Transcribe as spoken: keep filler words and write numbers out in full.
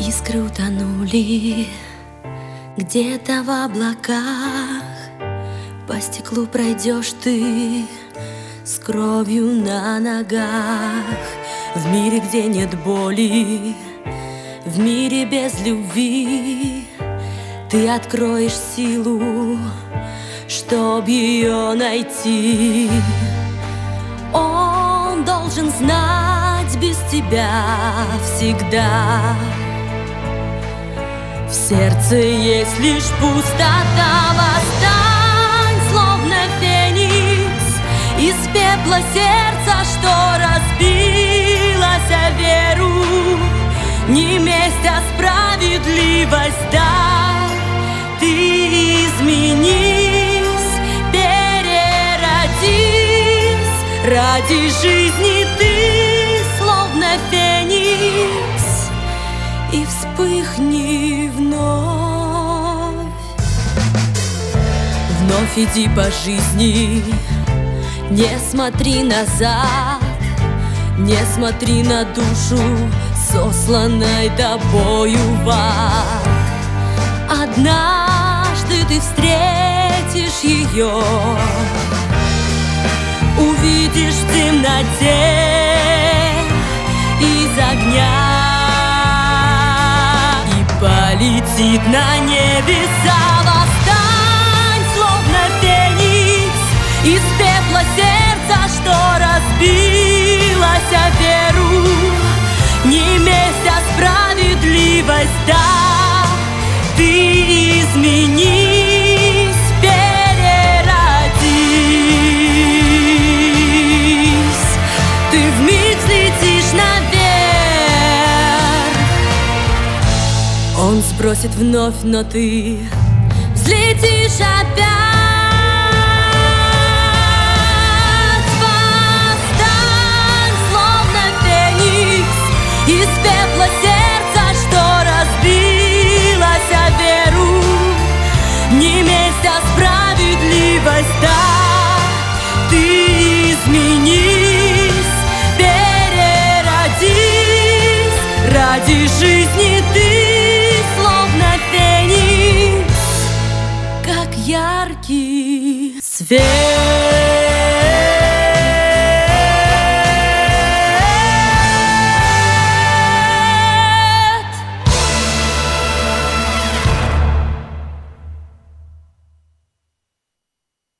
Искры утонули где-то в облаках. По стеклу пройдешь ты с кровью на ногах. В мире, где нет боли, в мире без любви, ты откроешь силу, чтоб ее найти. Он должен знать без тебя всегда. В сердце есть лишь пустота. Восстань, словно феникс, из пепла сердца, что разбилось о веру. Не месть, а справедливость, да. Ты изменись, переродись. Ради жизни ты, словно феникс, и вспыхни вновь. Вновь иди по жизни, не смотри назад, не смотри на душу, сосланной тобою в ад. Однажды ты встретишь ее, увидишь в темноте из огня, и полетит на небеса. Восстань, словно феникс, из пепла сердца, что разбилось о веру. Не месть, а справедливость, да. Ты изменись, переродись. Ты вмиг взлетишь наверх. Он сбросит вновь, но ты взлетишь опять. Восстань, словно феникс, из пепла сердца, что разбилось о веру. Не месть, а справедливость, да. Ты изменись, переродись. Ради жизни ты, словно феникс, как яркий свет.